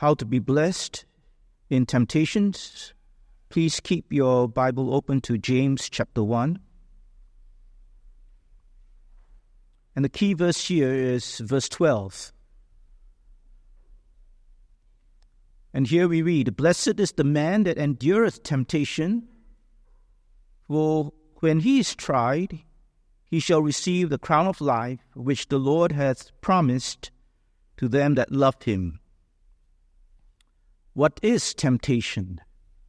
how to be blessed in temptations, please keep your Bible open to James chapter 1. And the key verse here is verse 12. And here we read, "Blessed is the man that endureth temptation, for when he is tried, he shall receive the crown of life, which the Lord hath promised to them that love him." What is temptation?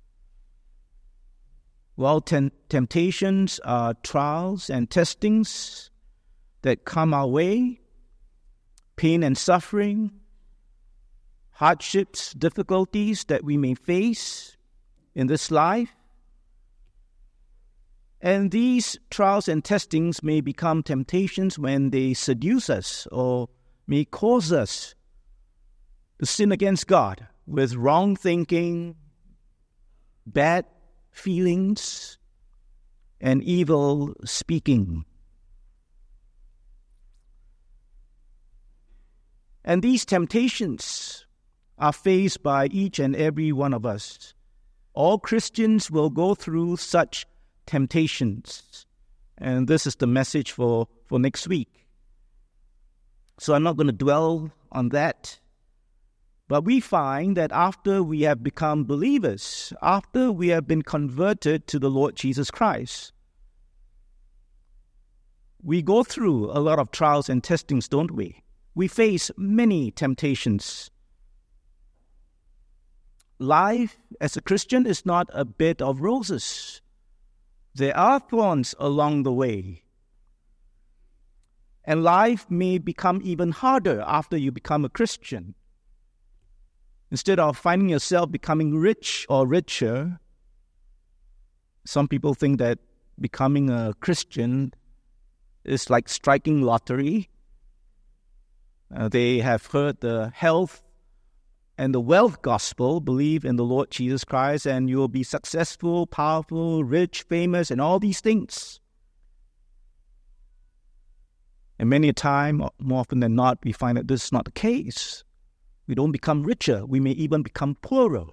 Well, temptations are trials and testings that come our way, pain and suffering, hardships, difficulties that we may face in this life. And these trials and testings may become temptations when they seduce us or may cause us to sin against God with wrong thinking, bad feelings, and evil speaking. And these temptations are faced by each and every one of us. All Christians will go through such temptations. And this is the message for next week. So I'm not going to dwell on that. But we find that after we have become believers, after we have been converted to the Lord Jesus Christ, we go through a lot of trials and testings, don't we? We face many temptations. Life as a Christian is not a bed of roses. There are thorns along the way. And life may become even harder after you become a Christian. Instead of finding yourself becoming rich or richer, some people think that becoming a Christian is like striking lottery. They have heard the health and the wealth gospel, believe in the Lord Jesus Christ, and you will be successful, powerful, rich, famous, and all these things. And many a time, more often than not, we find that this is not the case. We don't become richer. We may even become poorer.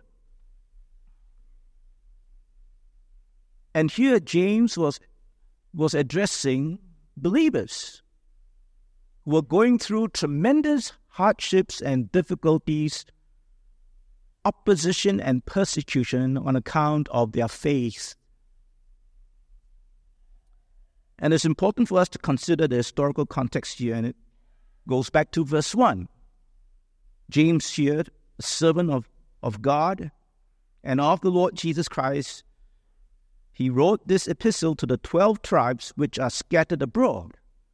And here James was addressing believers who were going through tremendous hardships and difficulties, opposition and persecution on account of their faith. And it's important for us to consider the historical context here, and it goes back to verse 1. James here, a servant of God and of the Lord Jesus Christ, he wrote this epistle to the 12 tribes which are scattered abroad.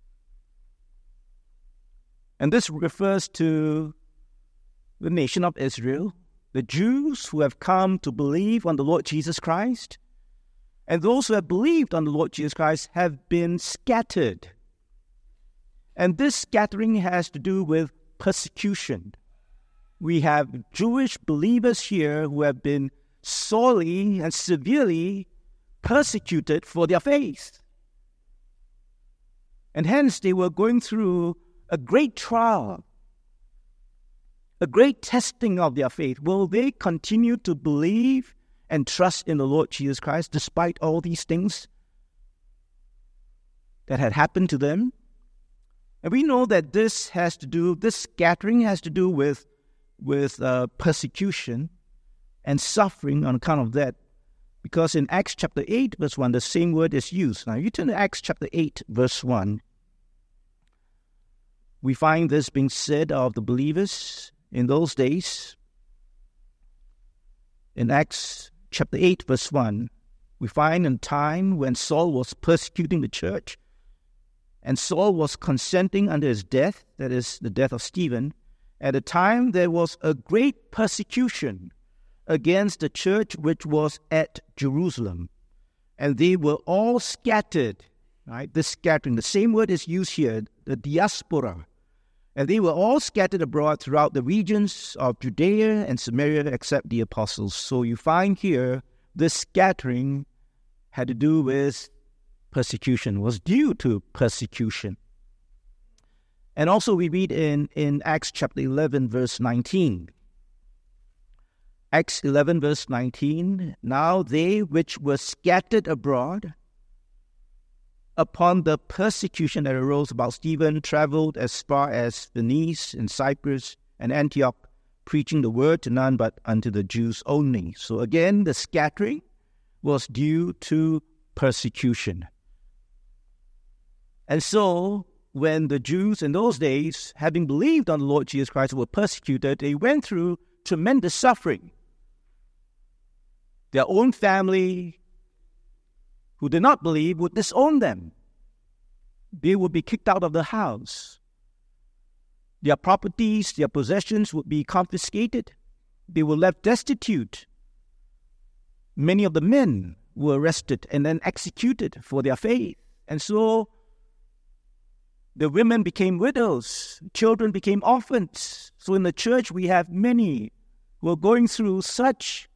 And this refers to the nation of Israel, the Jews who have come to believe on the Lord Jesus Christ, and those who have believed on the Lord Jesus Christ have been scattered. And this scattering has to do with persecution. We have Jewish believers here who have been sorely and severely persecuted for their faith. And hence they were going through a great trial, a great testing of their faith. Will they continue to believe and trust in the Lord Jesus Christ despite all these things that had happened to them? And we know that this scattering has to do with persecution and suffering on account of that. Because in Acts chapter 8, verse 1, the same word is used. Now, you turn to Acts chapter 8, verse 1. We find this being said of the believers in those days. In Acts chapter 8, verse 1, we find in time when Saul was persecuting the church, and Saul was consenting unto his death, that is, the death of Stephen. At the time, there was a great persecution against the church which was at Jerusalem. And they were all scattered, right? This scattering, the same word is used here, the diaspora. And they were all scattered abroad throughout the regions of Judea and Samaria except the apostles. So you find here, this scattering had to do with persecution, was due to persecution. And also we read in Acts chapter 11, verse 19. Acts 11 verse 19, now they which were scattered abroad upon the persecution that arose about Stephen traveled as far as Phoenice and Cyprus and Antioch, preaching the word to none but unto the Jews only. So again, the scattering was due to persecution. And so, when the Jews in those days, having believed on the Lord Jesus Christ, were persecuted, they went through tremendous suffering. Their own family, who did not believe, would disown them. They would be kicked out of the house. Their properties, their possessions would be confiscated. They were left destitute. Many of the men were arrested and then executed for their faith. And so the women became widows. Children became orphans. So in the church we have many who are going through such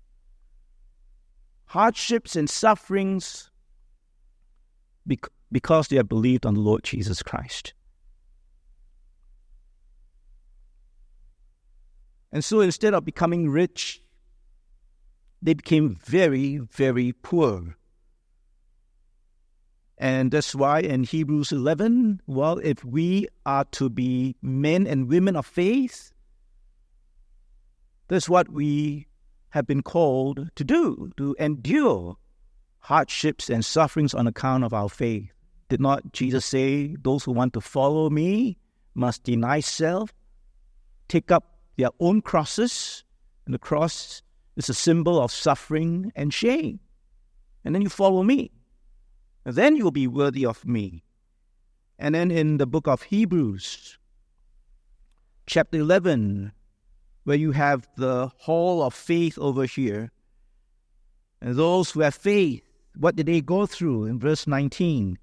hardships and sufferings because they have believed on the Lord Jesus Christ. And so instead of becoming rich, they became very, very poor. And that's why in Hebrews 11, well, if we are to be men and women of faith, that's what we have been called to do, to endure hardships and sufferings on account of our faith. Did not Jesus say, those who want to follow me must deny self, take up their own crosses, and the cross is a symbol of suffering and shame. And then you follow me. And then you'll be worthy of me. And then in the book of Hebrews, chapter 11, where you have the hall of faith over here, and those who have faith, what did they go through? In verse 19.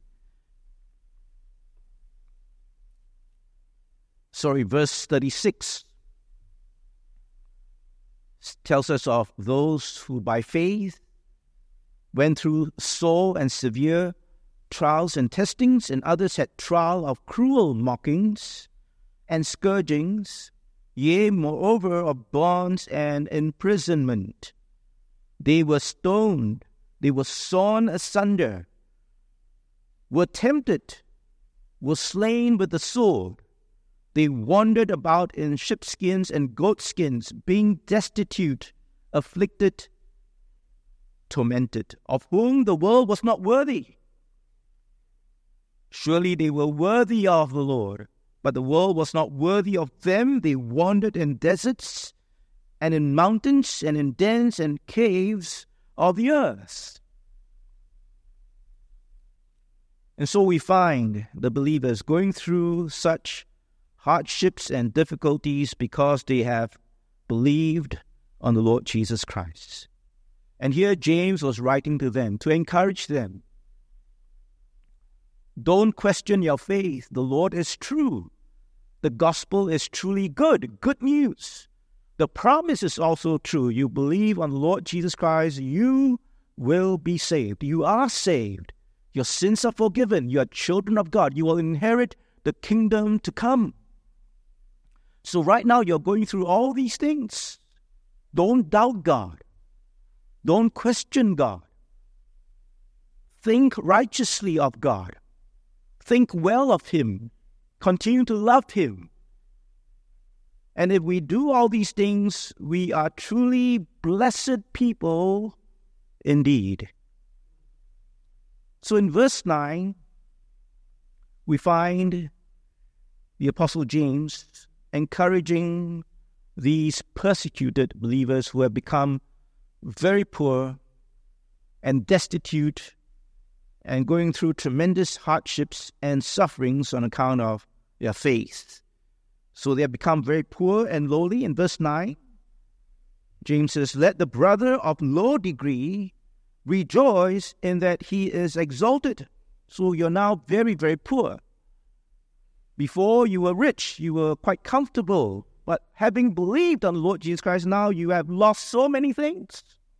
Verse 36 tells us of those who by faith went through sore and severe trials and testings, and others had trial of cruel mockings and scourgings, yea, moreover, of bonds and imprisonment. They were stoned, they were sawn asunder, were tempted, were slain with the sword. They wandered about in sheepskins and goatskins, being destitute, afflicted, tormented, of whom the world was not worthy. Surely they were worthy of the Lord, but the world was not worthy of them. They wandered in deserts and in mountains and in dens and caves of the earth. And so we find the believers going through such hardships and difficulties because they have believed on the Lord Jesus Christ. And here James was writing to them to encourage them. Don't question your faith. The Lord is true. The gospel is truly good news. The promise is also true. You believe on the Lord Jesus Christ, you will be saved. You are saved. Your sins are forgiven. You are children of God. You will inherit the kingdom to come. So right now you're going through all these things. Don't doubt God. Don't question God. Think righteously of God. Think well of Him. Continue to love Him. And if we do all these things, we are truly blessed people indeed. So in verse 9, we find the Apostle James encouraging these persecuted believers who have become very poor and destitute and going through tremendous hardships and sufferings on account of their faith. So they have become very poor and lowly. In verse 9, James says, let the brother of low degree rejoice in that he is exalted. So you're now very, very poor. Before you were rich, you were quite comfortable. But having believed on the Lord Jesus Christ, now you have lost so many things.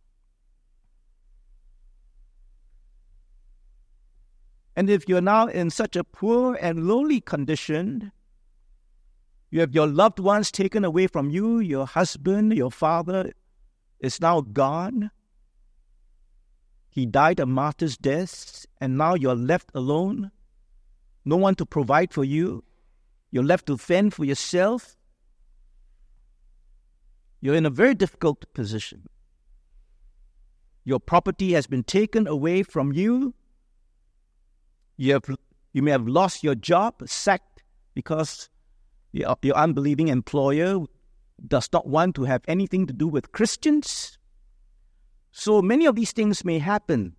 And if you're now in such a poor and lowly condition, you have your loved ones taken away from you, your husband, your father, is now gone. He died a martyr's death, and now you're left alone. No one to provide for you. You're left to fend for yourself. You're in a very difficult position. Your property has been taken away from you. You may have lost your job, sacked, because your unbelieving employer does not want to have anything to do with Christians. So many of these things may happen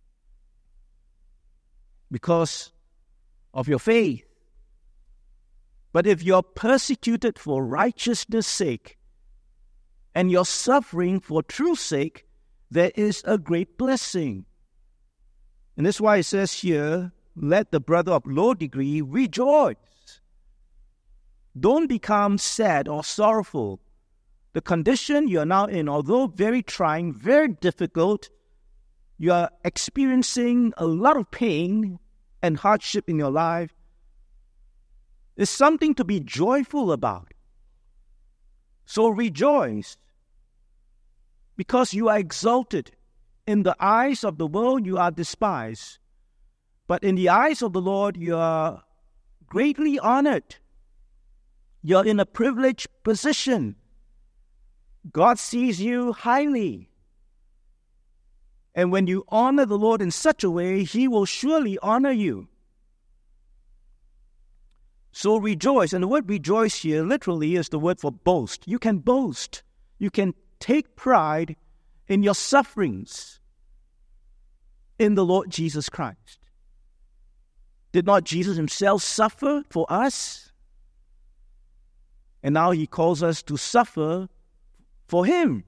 because of your faith. But if you're persecuted for righteousness' sake and you're suffering for truth's sake, there is a great blessing. And that's why it says here, let the brother of low degree rejoice. Don't become sad or sorrowful. The condition you are now in, although very trying, very difficult, you are experiencing a lot of pain and hardship in your life, is something to be joyful about. So rejoice, because you are exalted. In the eyes of the world, you are despised. But in the eyes of the Lord, you are greatly honored. You're in a privileged position. God sees you highly. And when you honor the Lord in such a way, He will surely honor you. So rejoice. And the word rejoice here literally is the word for boast. You can boast. You can take pride in your sufferings in the Lord Jesus Christ. Did not Jesus Himself suffer for us? And now He calls us to suffer for Him.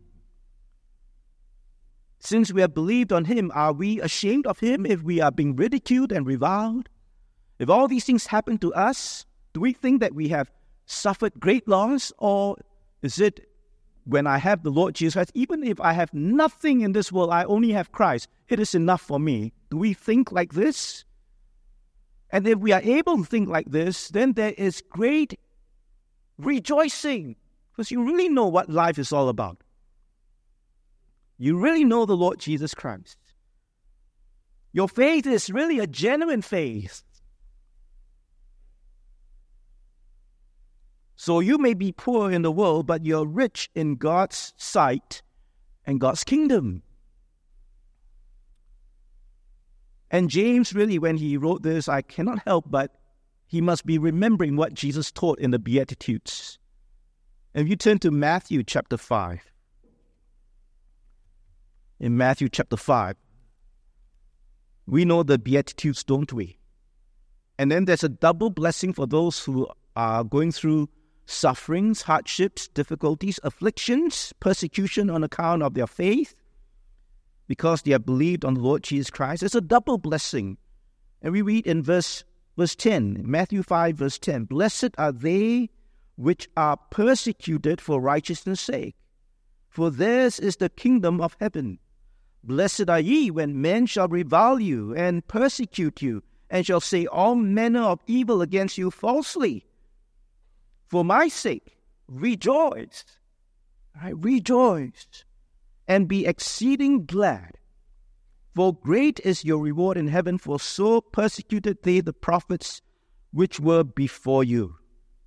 Since we have believed on Him, are we ashamed of Him if we are being ridiculed and reviled? If all these things happen to us, do we think that we have suffered great loss? Or is it when I have the Lord Jesus Christ, even if I have nothing in this world, I only have Christ, it is enough for me? Do we think like this? And if we are able to think like this, then there is great rejoicing, because you really know what life is all about. You really know the Lord Jesus Christ. Your faith is really a genuine faith. So you may be poor in the world, but you're rich in God's sight and God's kingdom. And James, really, when he wrote this, I cannot help but he must be remembering what Jesus taught in the Beatitudes. And if you turn to Matthew chapter 5. In Matthew chapter 5, we know the Beatitudes, don't we? And then there's a double blessing for those who are going through sufferings, hardships, difficulties, afflictions, persecution on account of their faith, because they have believed on the Lord Jesus Christ. It's a double blessing. And we read in verse 10, Matthew 5, verse 10, "Blessed are they which are persecuted for righteousness' sake, for theirs is the kingdom of heaven. Blessed are ye when men shall revile you and persecute you, and shall say all manner of evil against you falsely. For my sake, rejoice." Right? Rejoice and be exceeding glad. For great is your reward in heaven, for so persecuted they the prophets which were before you.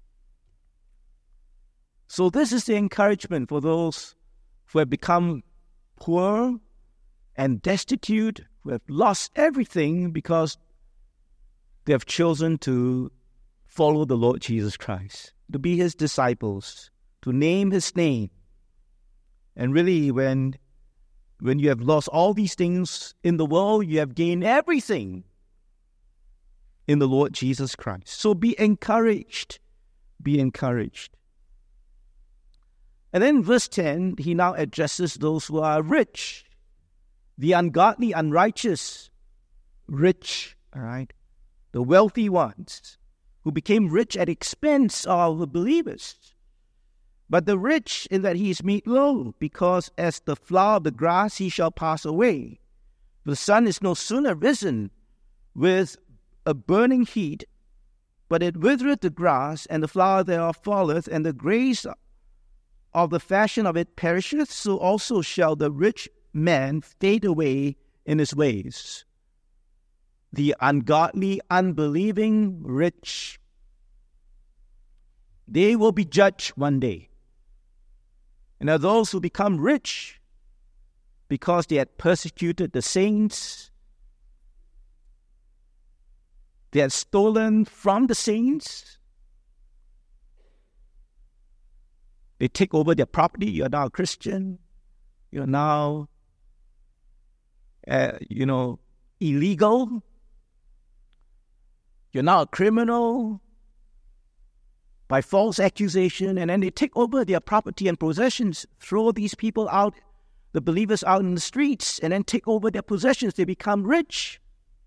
So this is the encouragement for those who have become poor and destitute, who have lost everything because they have chosen to follow the Lord Jesus Christ, to be His disciples, to name His name. And really, when you have lost all these things in the world, you have gained everything in the Lord Jesus Christ. So be encouraged. Be encouraged. And then verse 10, he now addresses those who are rich, the ungodly, unrighteous, rich, all right, the wealthy ones who became rich at expense of the believers. But the rich in that he is made low, because as the flower of the grass he shall pass away. The sun is no sooner risen with a burning heat, but it withereth the grass, and the flower thereof falleth, and the grace of the fashion of it perisheth, so also shall the rich man fade away in his ways. The ungodly, unbelieving rich, they will be judged one day. And are those who become rich because they had persecuted the saints, they had stolen from the saints, they take over their property. You're now a Christian. You're now, illegal. You're now a criminal by false accusation. And then they take over their property and possessions, throw these people out, the believers out in the streets, and then take over their possessions. They become rich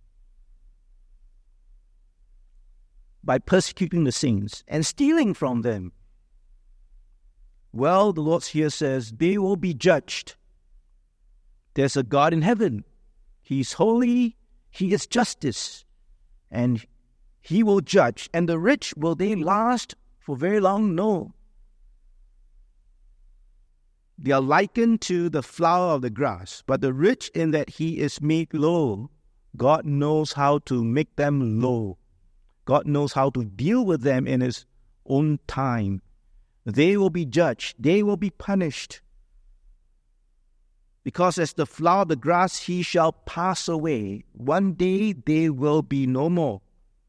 by persecuting the saints and stealing from them. Well, the Lord here says they will be judged. There's a God in heaven. He's holy. He is justice. And He will judge. And the rich, will they last for very long? No. They are likened to the flower of the grass. But the rich, in that he is made low, God knows how to make them low. God knows how to deal with them in His own time. They will be judged. They will be punished. Because as the flower of the grass, he shall pass away. One day they will be no more.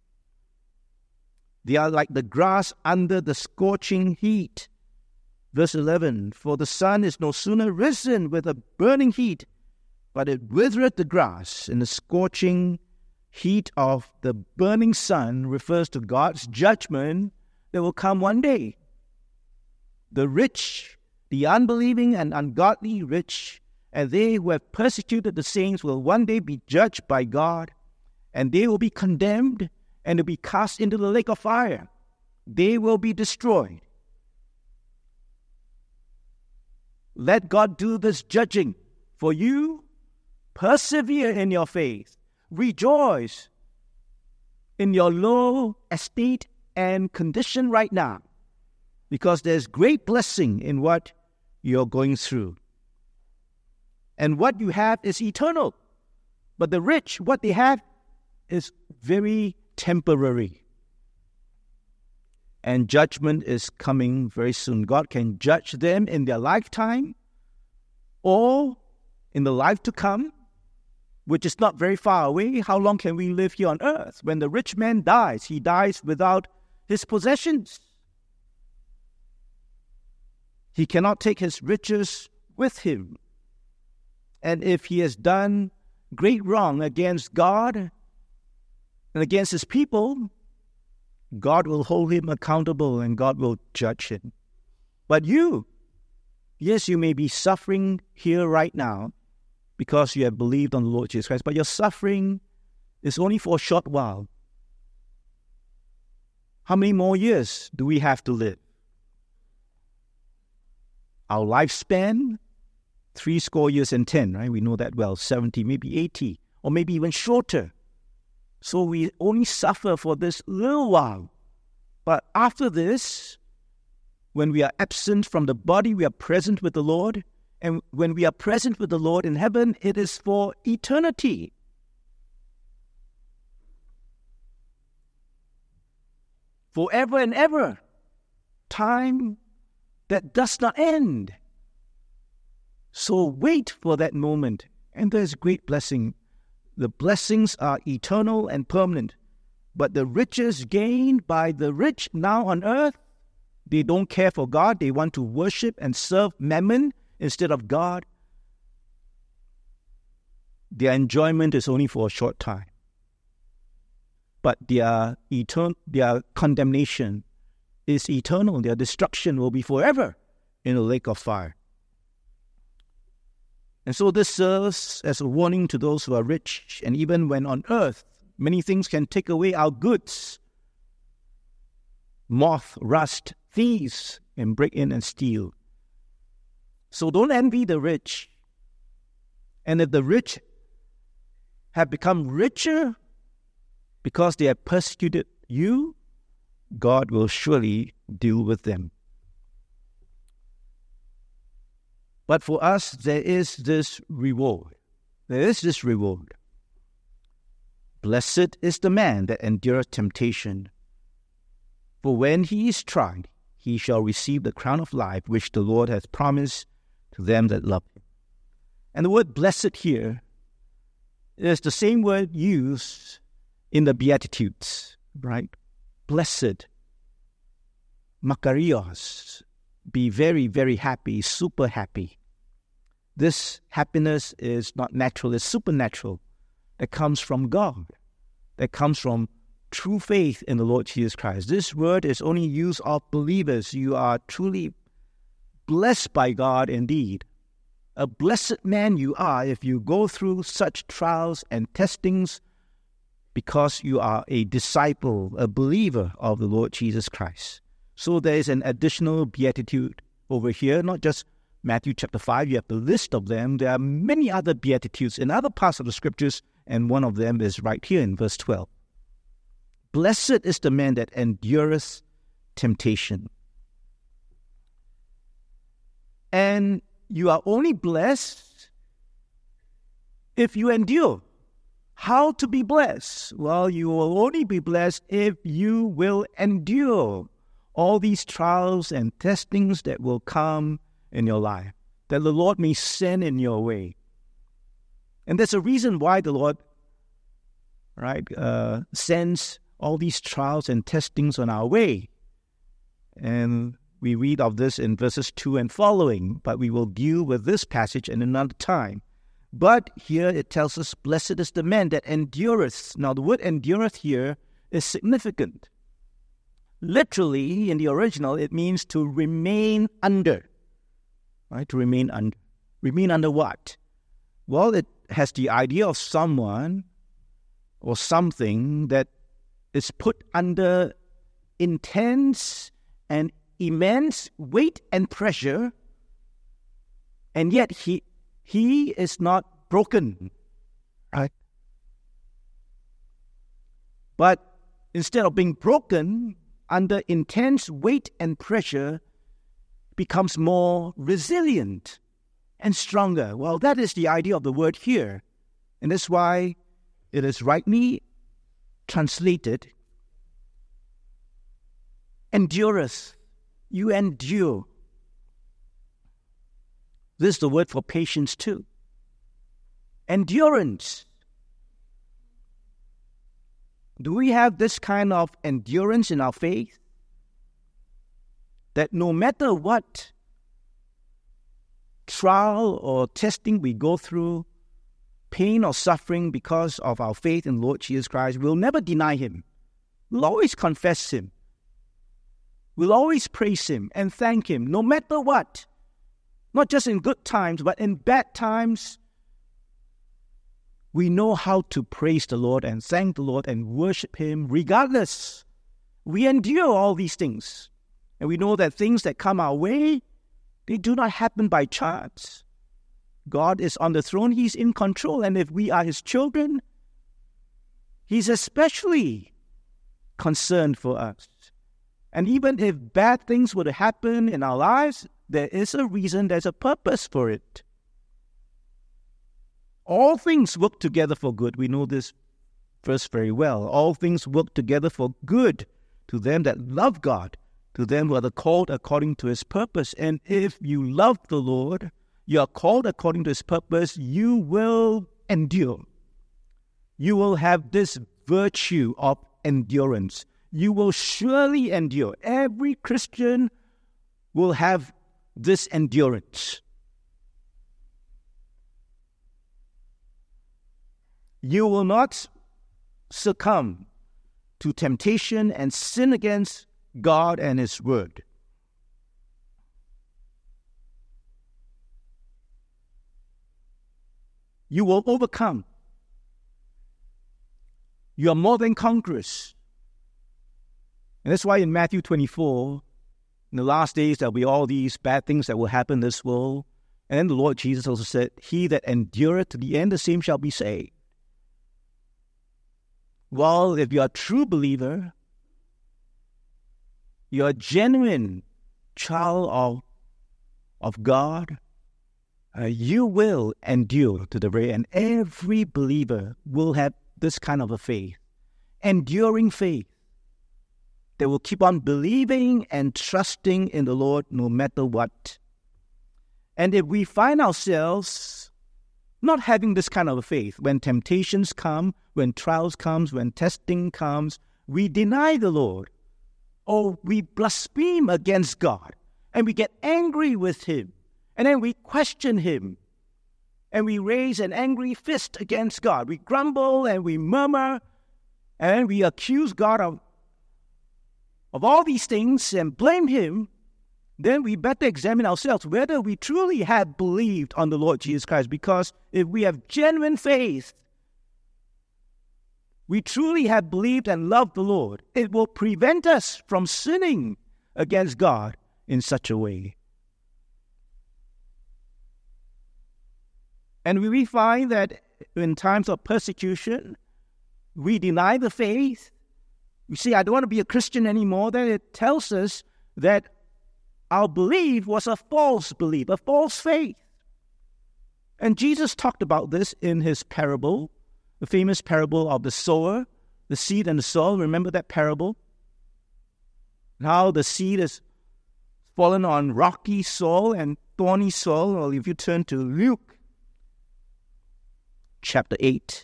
They are like the grass under the scorching heat. Verse 11, for the sun is no sooner risen with a burning heat, but it withereth the grass. And the scorching heat of the burning sun refers to God's judgment that will come one day. The rich, the unbelieving and ungodly rich, and they who have persecuted the saints will one day be judged by God, and they will be condemned and will be cast into the lake of fire. They will be destroyed. Let God do this judging for you. Persevere in your faith. Rejoice in your low estate and condition right now, because there's great blessing in what you're going through. And what you have is eternal. But the rich, what they have is very temporary. And judgment is coming very soon. God can judge them in their lifetime or in the life to come, which is not very far away. How long can we live here on earth? When the rich man dies, he dies without his possessions. He cannot take his riches with him. And if he has done great wrong against God and against His people, God will hold him accountable and God will judge him. But you, yes, you may be suffering here right now because you have believed on the Lord Jesus Christ, but your suffering is only for a short while. How many more years do we have to live? Our lifespan, 70 years and 10, right? We know that well, 70, maybe 80, or maybe even shorter. So we only suffer for this little while. But after this, when we are absent from the body, we are present with the Lord. And when we are present with the Lord in heaven, it is for eternity. Forever and ever. Time that does not end. So wait for that moment, and there's great blessing. The blessings are eternal and permanent. But the riches gained by the rich now on earth, they don't care for God. They want to worship and serve mammon instead of God. Their enjoyment is only for a short time. But their condemnation is eternal. Their destruction will be forever in a lake of fire. And so this serves as a warning to those who are rich. And even when on earth, many things can take away our goods. Moth, rust, thieves can break in and steal. So don't envy the rich. And if the rich have become richer because they have persecuted you, God will surely deal with them. But for us, there is this reward. There is this reward. Blessed is the man that endureth temptation, for when he is tried, he shall receive the crown of life which the Lord hath promised to them that love him. And the word blessed here is the same word used in the Beatitudes, right? Blessed, makarios, be very, very happy, super happy. This happiness is not natural, it's supernatural. That comes from God, that comes from true faith in the Lord Jesus Christ. This word is only used of believers. You are truly blessed by God indeed. A blessed man you are if you go through such trials and testings because you are a disciple, a believer of the Lord Jesus Christ. So there is an additional beatitude over here, not just Matthew chapter 5, you have the list of them. There are many other beatitudes in other parts of the scriptures, and one of them is right here in verse 12. Blessed is the man that endureth temptation. And you are only blessed if you endure. How to be blessed? Well, you will only be blessed if you will endure all these trials and testings that will come in your life, that the Lord may send in your way. And there's a reason why the Lord, sends all these trials and testings on our way. And we read of this in verses 2 and following, but we will deal with this passage in another time. But here it tells us, blessed is the man that endureth. Now the word endureth here is significant. Literally, in the original, it means to remain under. Right, to remain under. Remain under what? Well, it has the idea of someone or something that is put under intense and immense weight and pressure, and yet he is not broken, right? But instead of being broken under intense weight and pressure, becomes more resilient and stronger. Well, that is the idea of the word here. And that's why it is rightly translated, endureth. You endure. This is the word for patience too. Endurance. Do we have this kind of endurance in our faith? That no matter what trial or testing we go through, pain or suffering because of our faith in Lord Jesus Christ, we'll never deny Him. We'll always confess Him. We'll always praise Him and thank Him, no matter what. Not just in good times, but in bad times. We know how to praise the Lord and thank the Lord and worship Him regardless. We endure all these things. And we know that things that come our way, they do not happen by chance. God is on the throne. He's in control. And if we are His children, He's especially concerned for us. And even if bad things were to happen in our lives, there is a reason, there's a purpose for it. All things work together for good. We know this verse very well. All things work together for good to them that love God, to them who are called according to His purpose. And if you love the Lord, you are called according to His purpose, you will endure. You will have this virtue of endurance. You will surely endure. Every Christian will have this endurance. You will not succumb to temptation and sin against God and His Word. You will overcome. You are more than conquerors. And that's why in Matthew 24, in the last days, there will be all these bad things that will happen in this world. And then the Lord Jesus also said, He that endureth to the end, the same shall be saved. Well, if you are a true believer, you are a genuine child of God, you will endure to the very end. Every believer will have this kind of a faith, enduring faith. They will keep on believing and trusting in the Lord no matter what. And if we find ourselves not having this kind of a faith, when temptations come, when trials comes, when testing comes, we deny the Lord, or we blaspheme against God, and we get angry with Him, and then we question Him, and we raise an angry fist against God. We grumble and we murmur, and we accuse God of all these things and blame Him. Then we better examine ourselves whether we truly have believed on the Lord Jesus Christ. Because if we have genuine faith, we truly have believed and loved the Lord, it will prevent us from sinning against God in such a way. And we find that in times of persecution, we deny the faith. We say, I don't want to be a Christian anymore. Then it tells us that our belief was a false belief, a false faith. And Jesus talked about this in His parable, the famous parable of the sower, the seed and the soil. Remember that parable? How the seed is fallen on rocky soil and thorny soil. Well, if you turn to Luke chapter 8.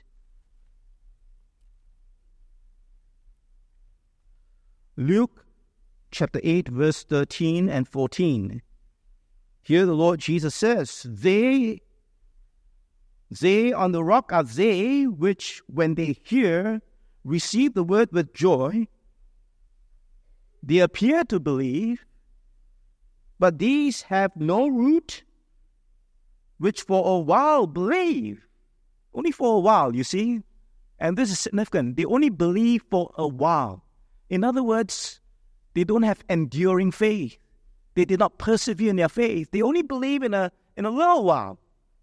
Luke chapter 8, verse 13 and 14. Here the Lord Jesus says, They on the rock are they which, when they hear, receive the word with joy. They appear to believe, but these have no root, which for a while believe. Only for a while, you see. And this is significant. They only believe for a while. In other words, they don't have enduring faith. They did not persevere in their faith. They only believe in a little while.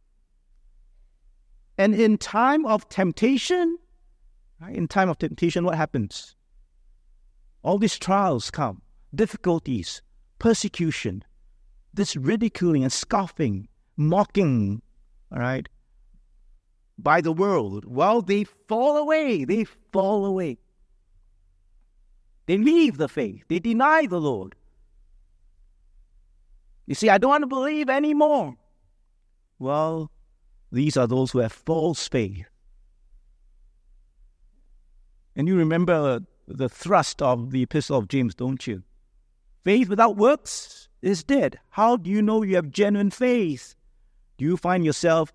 And in time of temptation, what happens? All these trials come, difficulties, persecution, this ridiculing and scoffing, mocking, all right, by the world. Well, they fall away. They leave the faith. They deny the Lord. You see, I don't want to believe anymore. Well, these are those who have false faith. And you remember the thrust of the Epistle of James, don't you? Faith without works is dead. How do you know you have genuine faith? Do you find yourself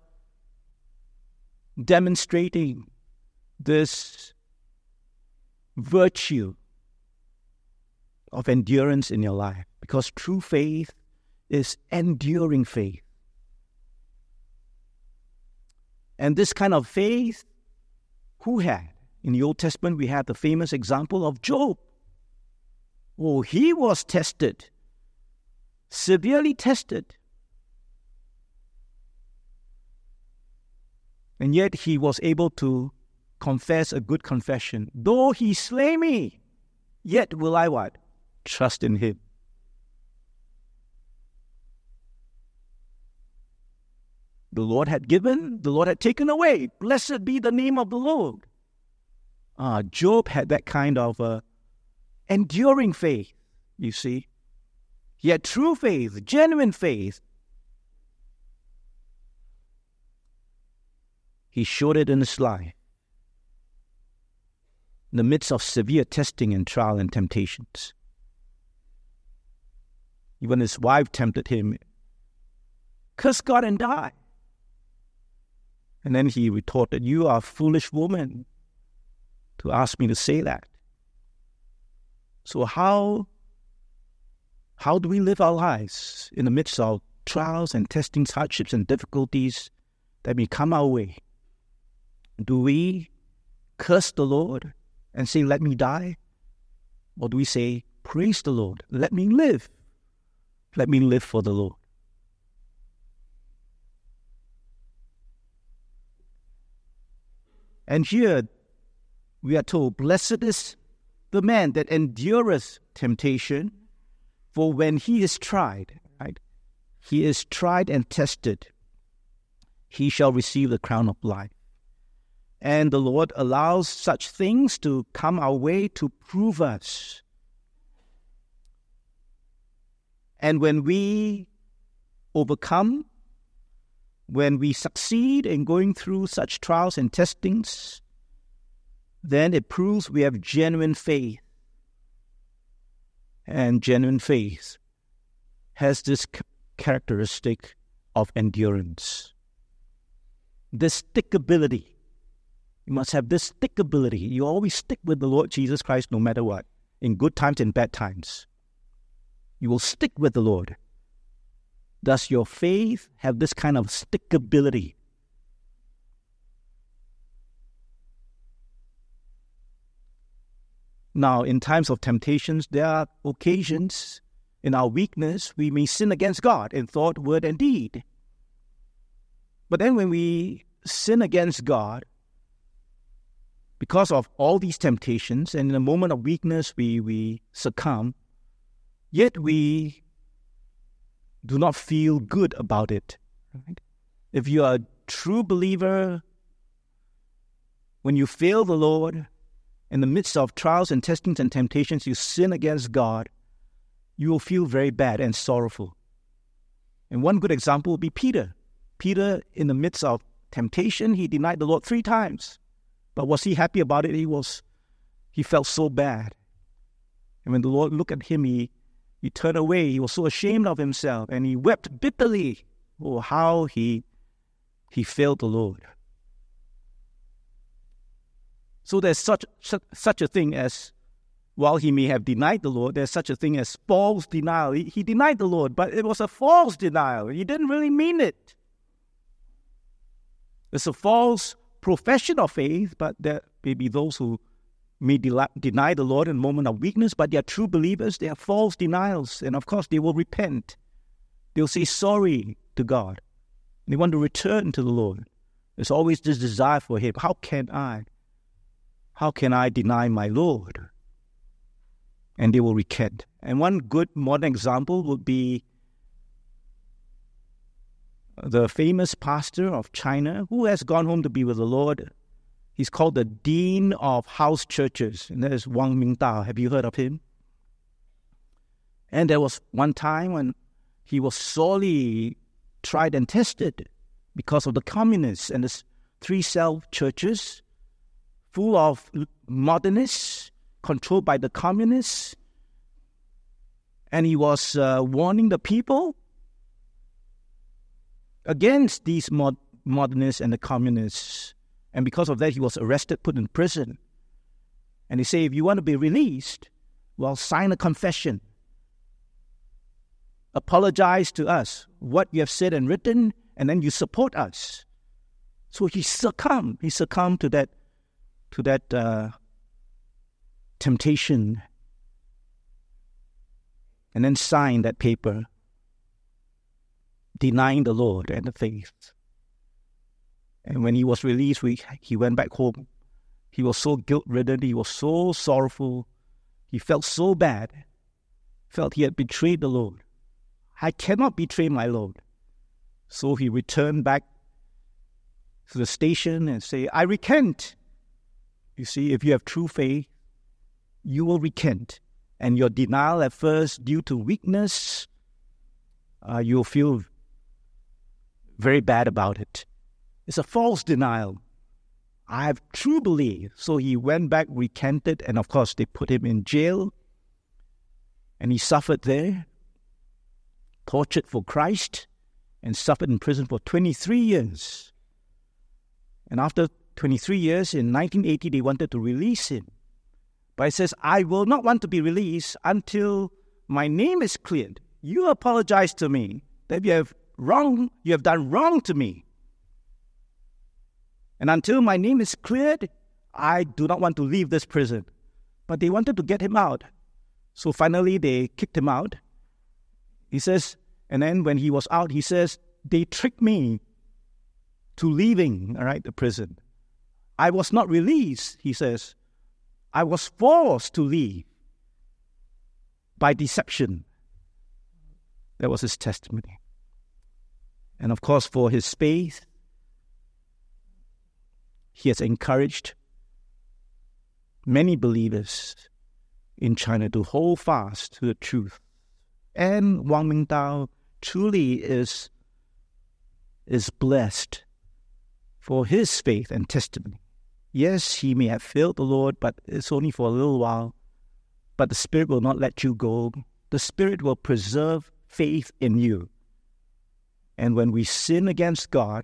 demonstrating this virtue of endurance in your life? Because true faith is enduring faith. And this kind of faith, who had? In the Old Testament, we have the famous example of Job. Oh, he was tested, severely tested. And yet he was able to confess a good confession. Though he slay me, yet will I what? Trust in him. The Lord had given, the Lord had taken away. Blessed be the name of the Lord. Job had that kind of enduring faith, you see. He had true faith, genuine faith. He showed it in his life, in the midst of severe testing and trial and temptations. Even his wife tempted him, curse God and die. And then he retorted, you are a foolish woman to ask me to say that. So how do we live our lives in the midst of trials and testings, hardships and difficulties that may come our way? Do we curse the Lord and say, let me die? Or do we say, praise the Lord, let me live. Let me live for the Lord. And here we are told, blessed is the man that endureth temptation, for when he is tried, right? He is tried and tested. he shall receive the crown of life. And the Lord allows such things to come our way to prove us. And when we overcome, when we succeed in going through such trials and testings, then it proves we have genuine faith. And genuine faith has this characteristic of endurance. This stickability. You must have this stickability. You always stick with the Lord Jesus Christ no matter what, in good times and bad times. You will stick with the Lord. Does your faith have this kind of stickability? Now, in times of temptations, there are occasions in our weakness we may sin against God in thought, word, and deed. But then when we sin against God, because of all these temptations, and in a moment of weakness we succumb, yet we do not feel good about it. Right? If you are a true believer, when you fail the Lord, in the midst of trials and testings and temptations, you sin against God, you will feel very bad and sorrowful. And one good example would be Peter. Peter, in the midst of temptation, he denied the Lord 3 times. But was he happy about it? He felt so bad. And when the Lord looked at him, he turned away. He was so ashamed of himself, and he wept bitterly. Oh, how he failed the Lord. So there's such a thing as, while he may have denied the Lord, there's such a thing as false denial. He denied the Lord, but it was a false denial. He didn't really mean it. It's a false profession of faith, but there may be those who may deny the Lord in a moment of weakness, but they are true believers. They are false denials, and of course they will repent. They'll say sorry to God. They want to return to the Lord. There's always this desire for Him. How can I deny my Lord? And they will recant. And one good modern example would be the famous pastor of China who has gone home to be with the Lord. He's called the Dean of House Churches, and that is Wang Mingdao. Have you heard of him? And there was one time when he was sorely tried and tested because of the communists and the 3 cell churches full of modernists, controlled by the communists. And he was warning the people against these modernists and the communists. And because of that, he was arrested, put in prison. And they say, if you want to be released, well, sign a confession. Apologize to us what you have said and written, and then you support us. So he succumbed. He succumbed to that temptation, and then signed that paper, denying the Lord and the faith. And when he was released, he went back home. He was so guilt-ridden. He was so sorrowful. He felt so bad. Felt he had betrayed the Lord. I cannot betray my Lord. So he returned back to the station and say, I recant. You see, if you have true faith, you will recant. And your denial at first, due to weakness, you'll feel very bad about it. It's a false denial. I have true belief. So he went back, recanted, and of course they put him in jail. And he suffered there, tortured for Christ, and suffered in prison for 23 years. And after 23 years, in 1980, they wanted to release him. But he says, I will not want to be released until my name is cleared. You apologize to me that you have done wrong to me. And until my name is cleared, I do not want to leave this prison. But they wanted to get him out. So finally, they kicked him out. He says, and then when he was out, he says, they tricked me to leaving, the prison. I was not released, he says. I was forced to leave by deception. That was his testimony. And of course, for his faith, he has encouraged many believers in China to hold fast to the truth. And Wang Mingdao truly is blessed for his faith and testimony. Yes, he may have failed the Lord, but it's only for a little while. But the Spirit will not let you go. The Spirit will preserve faith in you. And when we sin against God,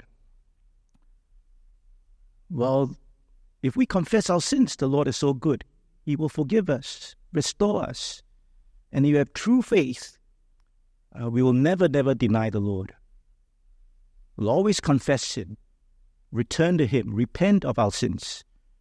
well, if we confess our sins, the Lord is so good. He will forgive us, restore us. And if you have true faith, we will never deny the Lord. We'll always confess Him, return to Him, repent of our sins,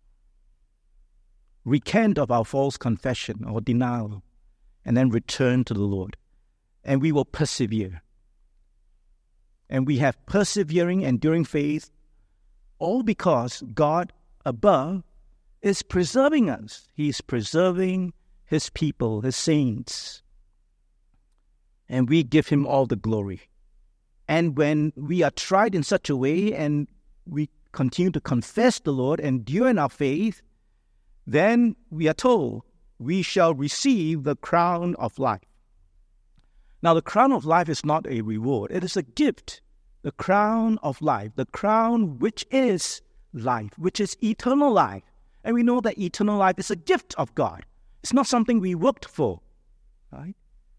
recant of our false confession or denial, and then return to the Lord. And we will persevere. And we have persevering, enduring faith, all because God above is preserving us. He is preserving His people, His saints. And we give Him all the glory. And when we are tried in such a way and we continue to confess the Lord, endure in our faith, then we are told we shall receive the crown of life. Now, the crown of life is not a reward. It is a gift. The crown of life, the crown which is life, which is eternal life. And we know that eternal life is a gift of God. It's not something we worked for, right?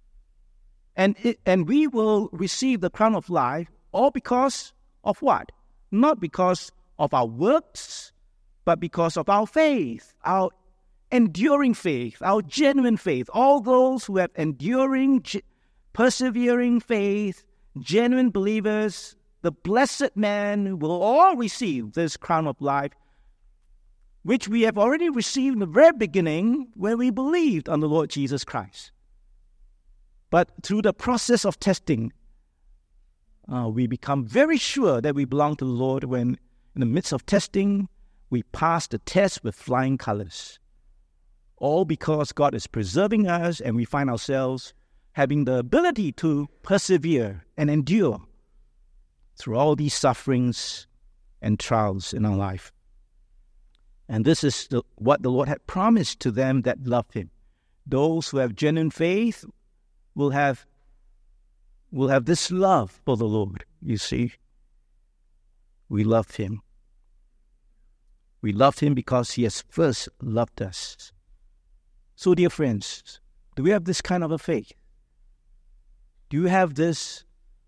And we will receive the crown of life all because of what? Not because of our works, but because of our faith, our enduring faith, our genuine faith. All those who have enduring, persevering faith, genuine believers, the blessed man will all receive this crown of life, which we have already received in the very beginning when we believed on the Lord Jesus Christ. But through the process of testing, we become very sure that we belong to the Lord when in the midst of testing, we pass the test with flying colors. All because God is preserving us and we find ourselves having the ability to persevere and endure through all these sufferings and trials in our life. And this is what the Lord had promised to them that love Him. Those who have genuine faith will have this love for the Lord, you see. We love Him. We love Him because He has first loved us. So, dear friends, do we have this kind of a faith? Do you have this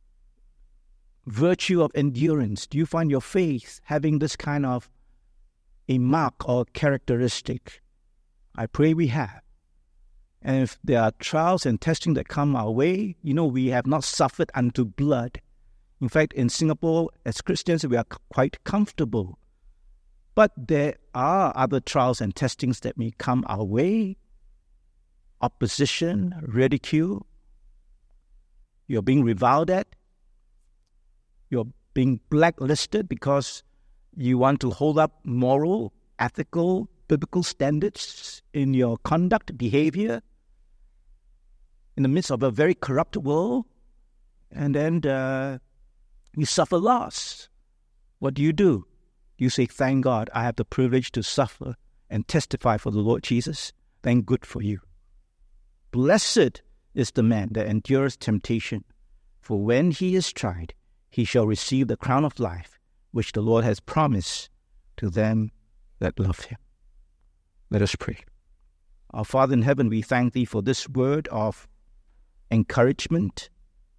virtue of endurance? Do you find your faith having this kind of a mark or characteristic? I pray we have. And if there are trials and testing that come our way, we have not suffered unto blood. In fact, in Singapore, as Christians, we are quite comfortable. But there are other trials and testings that may come our way. Opposition, ridicule. You're being reviled at. You're being blacklisted because you want to hold up moral, ethical, biblical standards in your conduct, behavior, in the midst of a very corrupt world, and then you suffer loss. What do? You say, thank God, I have the privilege to suffer and testify for the Lord Jesus. Thank good for you. Blessed is the man that endures temptation, for when he is tried, he shall receive the crown of life, which the Lord has promised to them that love Him. Let us pray. Our Father in heaven, we thank Thee for this word of encouragement.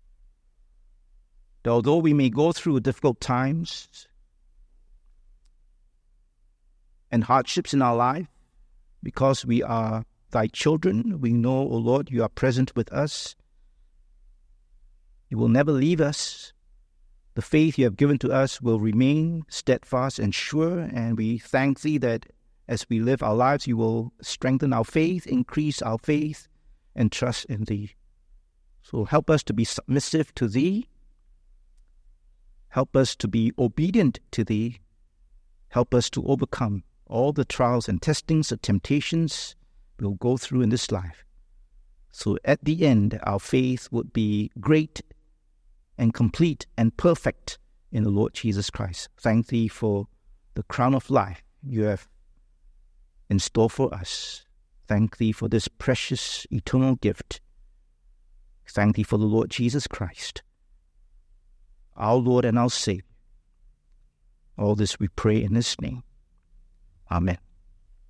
That although we may go through difficult times and hardships in our life, because we are Thy children, we know, O Lord, You are present with us. You will never leave us. The faith You have given to us will remain steadfast and sure, and we thank Thee that as we live our lives, You will strengthen our faith, increase our faith, and trust in Thee. So help us to be submissive to Thee. Help us to be obedient to Thee. Help us to overcome all the trials and testings, the temptations we'll go through in this life. So at the end, our faith would be great and complete and perfect in the Lord Jesus Christ. Thank Thee for the the crown of life you have in store for us. Thank thee for this precious eternal gift. Thank thee for the Lord Jesus Christ, our Lord and our Savior. All this we pray in his name. Amen.